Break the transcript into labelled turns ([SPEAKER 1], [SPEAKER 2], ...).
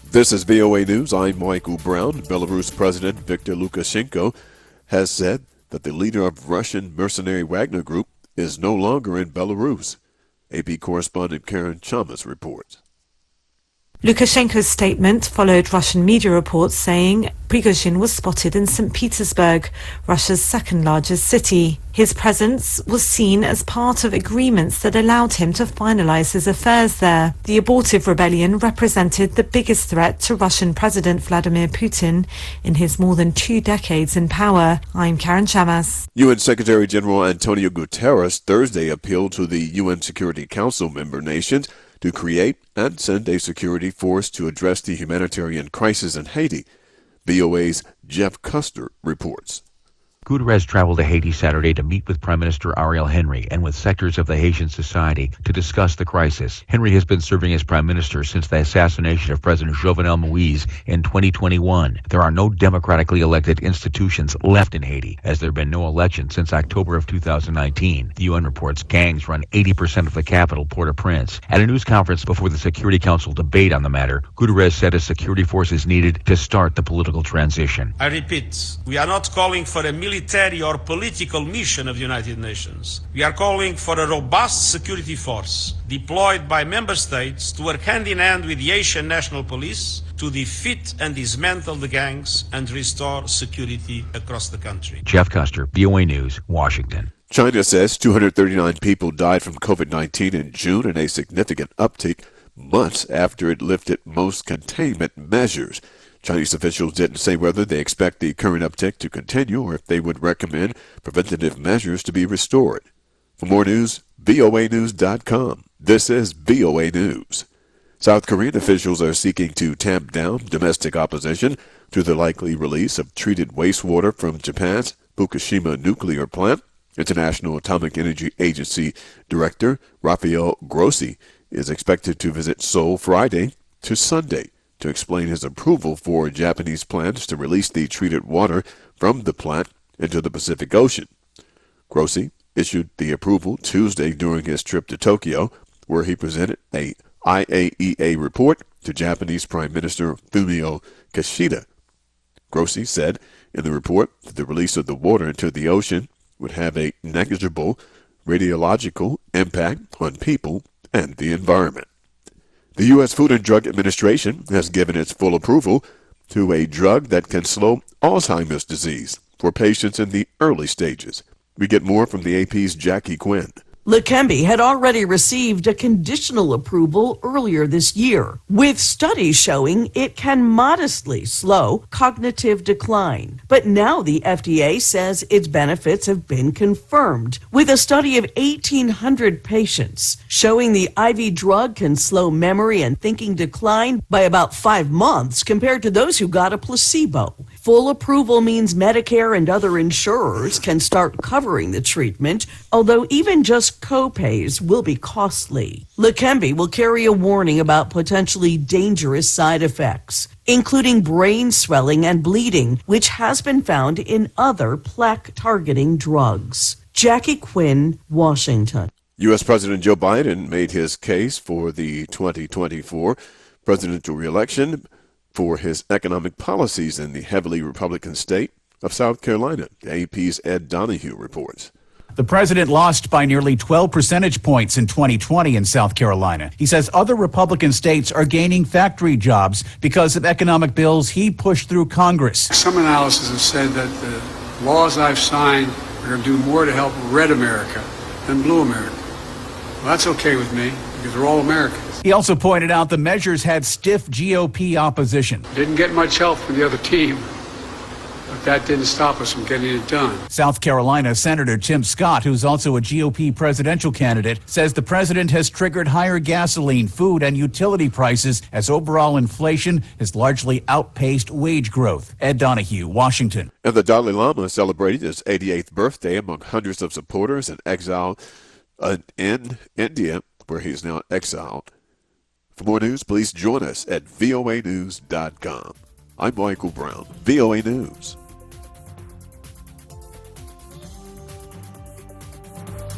[SPEAKER 1] This is VOA News. I'm Michael Brown. Belarus President Viktor Lukashenko has said that the leader of Russian mercenary Wagner Group is no longer in Belarus. AP correspondent Karen Chalmers reports.
[SPEAKER 2] Lukashenko's statement followed Russian media reports saying Prigozhin was spotted in St. Petersburg, Russia's second largest city. His presence was seen as part of agreements that allowed him to finalize his affairs there. The abortive rebellion represented the biggest threat to Russian President Vladimir Putin in his more than 2 decades in power. I'm Karen Chamas.
[SPEAKER 1] UN Secretary General Antonio Guterres Thursday appealed to the UN Security Council member nations to create and send a security force to address the humanitarian crisis in Haiti. VOA's Jeff Custer reports.
[SPEAKER 3] Guterres traveled to Haiti Saturday to meet with Prime Minister Ariel Henry and with sectors of the Haitian society to discuss the crisis. Henry has been serving as Prime Minister since the assassination of President Jovenel Moise in 2021. There are no democratically elected institutions left in Haiti, as there have been no elections since October of 2019. The UN reports gangs run 80% of the capital, Port-au-Prince. At a news conference before the Security Council debate on the matter, Guterres said a security force is needed to start the political transition.
[SPEAKER 4] I repeat, we are not calling for a military or political mission of the United Nations. We are calling for a robust security force deployed by member states to work hand in hand with the Haitian National Police to defeat and dismantle the gangs and restore security across the country.
[SPEAKER 3] Jeff Custer, VOA News, Washington.
[SPEAKER 1] China says 239 people died from COVID-19 in June, in a significant uptick months after it lifted most containment measures. Chinese officials didn't say whether they expect the current uptick to continue or if they would recommend preventative measures to be restored. For more news, voanews.com. This is VOA News. South Korean officials are seeking to tamp down domestic opposition to the likely release of treated wastewater from Japan's Fukushima nuclear plant. International Atomic Energy Agency Director Rafael Grossi is expected to visit Seoul Friday to Sunday to explain his approval for Japanese plans to release the treated water from the plant into the Pacific Ocean. Grossi issued the approval Tuesday during his trip to Tokyo, where he presented a IAEA report to Japanese Prime Minister Fumio Kishida. Grossi said in the report that the release of the water into the ocean would have a negligible radiological impact on people and the environment. The U.S. Food and Drug Administration has given its full approval to a drug that can slow Alzheimer's disease for patients in the early stages. We get more from the AP's Jackie Quinn.
[SPEAKER 5] Leqembi had already received a conditional approval earlier this year, with studies showing it can modestly slow cognitive decline. But now the FDA says its benefits have been confirmed, with a study of 1,800 patients showing the IV drug can slow memory and thinking decline by about 5 months compared to those who got a placebo. Full approval means Medicare and other insurers can start covering the treatment, although even just co-pays will be costly. Leqembi will carry a warning about potentially dangerous side effects, including brain swelling and bleeding, which has been found in other plaque-targeting drugs. Jackie Quinn, Washington.
[SPEAKER 1] U.S. President Joe Biden made his case for the 2024 presidential reelection for his economic policies in the heavily Republican state of South Carolina. AP's Ed Donahue reports.
[SPEAKER 6] The president lost by nearly 12 percentage points in 2020 in South Carolina. He says other Republican states are gaining factory jobs because of economic bills he pushed through Congress.
[SPEAKER 7] Some analysis has said that the laws I've signed are going to do more to help red America than blue America. Well, that's okay with me because we're all Americans.
[SPEAKER 6] He also pointed out the measures had stiff GOP opposition.
[SPEAKER 7] Didn't get much help from the other team, but that didn't stop us from getting it done.
[SPEAKER 6] South Carolina Senator Tim Scott, who's also a GOP presidential candidate, says the president has triggered higher gasoline, food, and utility prices as overall inflation has largely outpaced wage growth. Ed Donahue, Washington.
[SPEAKER 1] And the Dalai Lama celebrated his 88th birthday among hundreds of supporters in exile in India, where he's now exiled. For more news, please join us at voanews.com. I'm Michael Brown, VOA News.